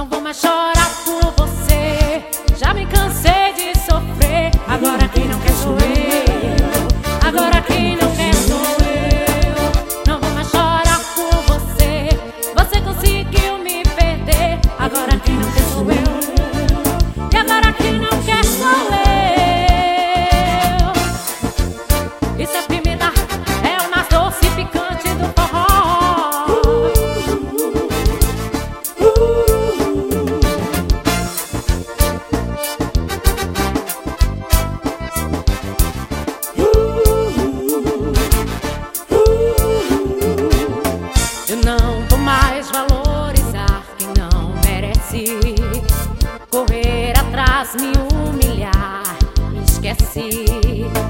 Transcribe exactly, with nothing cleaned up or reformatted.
Não vou mais chorar por você. Já me cansei de sofrer. Agora quem não quer sou eu. Agora quem não quer sou eu. Não vou mais chorar por você. Você conseguiu me perder. Agora quem não quer sou eu. E agora quem não quer sou eu. Isso é pimenta, é o mais doce e picante do forró. Eu não vou mais valorizar quem não merece. Correr atrás, me humilhar, me esquece.